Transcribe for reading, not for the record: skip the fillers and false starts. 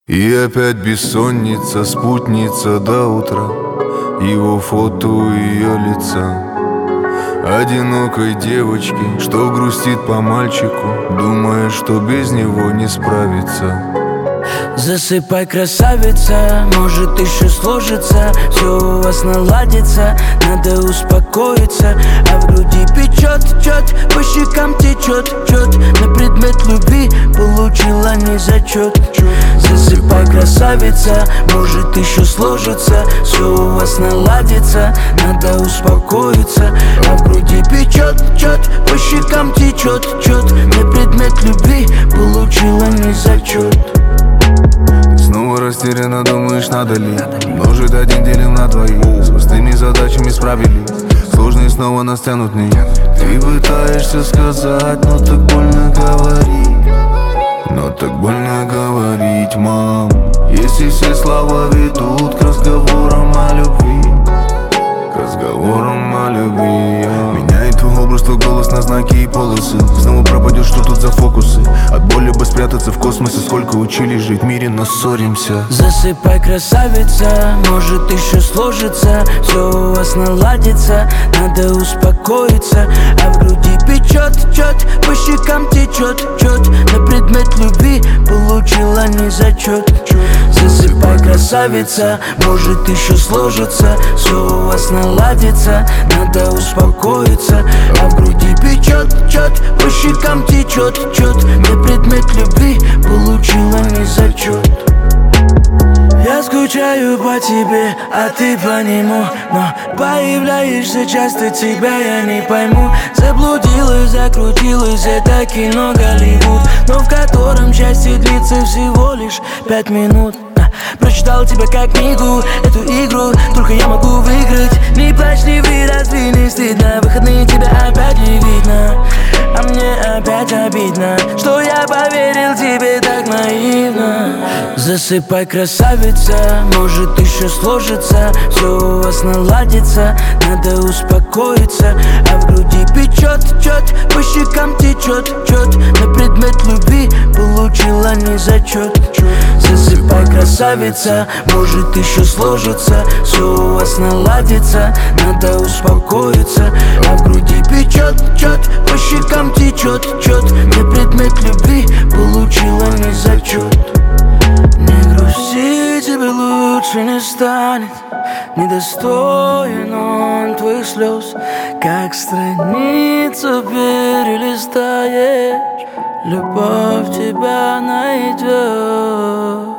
И опять бессонница, спутница до утра, его фото у ее лица. Одинокой девочки, что грустит по мальчику, думая, что без него не справится. Засыпай, красавица, может еще сложится, все у вас наладится, надо успокоиться. А в груди печет, по щекам течет, на предмет любви получила не зачет. Засыпай, красавица, может еще сложится, все у вас наладится, надо успокоиться. А в груди печет, по щекам течет, на предмет любви получила не зачет. Снова растерянно думаешь, надо ли множить один делим на двоих. С простыми задачами справились, сложные снова нас тянут вниз. Ты пытаешься сказать, но так больно говорить. Но так больно говорить, мам. Если все слова ведут к разговорам о любви, к разговорам о любви. Меняет твой образ, твой голос на знаки и полосы. Снова пропадет, что тут за фокусы. От боли бы спрятаться в космосе. Сколько учились жить в мире, но ссоримся. Засыпай, красавица, может еще сложится, все у вас наладится, надо успокоиться. А в груди печет, по щекам течет, на предмет любви получила не зачет. Засыпай, красавица, может еще сложится, все у вас наладится, надо успокоиться. А в груди печет, по щекам течет, на предмет любви получила не зачет. Я скучаю по тебе, а ты по нему, но появляешься часто, тебя я не пойму. Заблудилась, закрутилась, это кино Голливуд, но в котором счастье длится всего лишь 5 минут. Прочитал тебя как книгу, эту игру только я могу выиграть. Не плачь, не ври, разве не стыдно? Выходные тебя опять не видно, а мне опять обидно, что я поверил тебе так наивно. Засыпай, красавица, может еще сложится, все у вас наладится, надо успокоиться. А в груди печет, по щекам течет, на предмет любви получила не зачет. Засыпай, красавица, может еще сложится, все у вас наладится, надо успокоиться. А в груди печет, по щекам течет, на предмет любви получила не зачет. Не грусти, тебе лучше не станет, недостоин он твоих слез. Как страницу перелистаешь, любовь тебя найдет.